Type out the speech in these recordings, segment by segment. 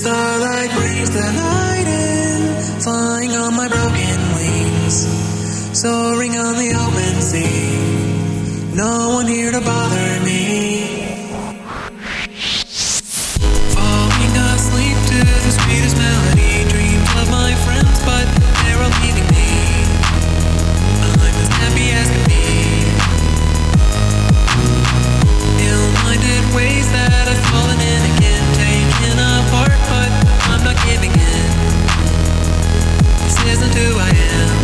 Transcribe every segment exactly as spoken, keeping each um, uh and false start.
starlight brings the night in, flying on my broken wings, soaring on the open sea, no one here to bother me. Falling asleep to the sweetest melody, dreams of my friends, but they're all leaving me. I'm as happy as can be. Ill-minded ways that I've fallen in again, taken apart, but I'm not giving in. This isn't who I am.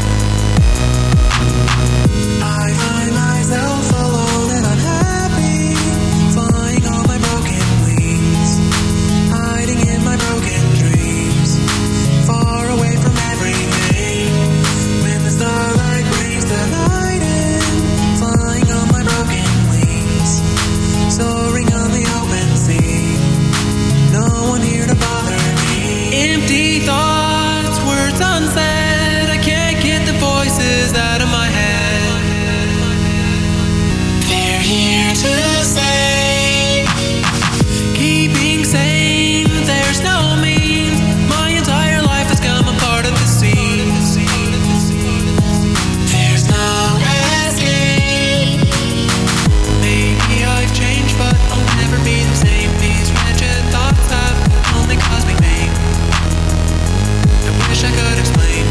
I find myself alone and unhappy, flying on my broken wings, hiding in my broken dreams, far away from everything. When the starlight brings the night in, flying on my broken wings, soaring on the open sea, no one here to bother me. Empty thoughts, words unsaid, I can't get the voices out of my head. They're here to say, keeping sane, there's no means. My entire life has come a part of the scene. There's no escape. Maybe I've changed, but I'll never be the same. These wretched thoughts have only caused me pain. I wish I could explain.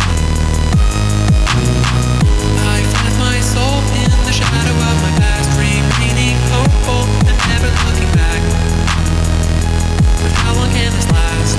I've left my soul in the shadow of my past, remaining hopeful and never looking back. But how long can this last?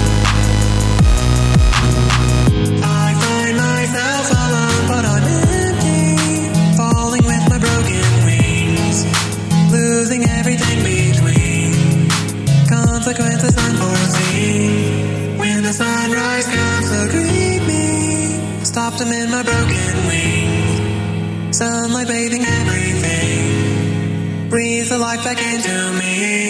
I find myself alone, but I'm empty, falling with my broken wings, losing everything between, consequences unforeseen. When the sunrise comes to greet me, stopped them in my broken wings, sunlight bathing everything, breathe the life back into me.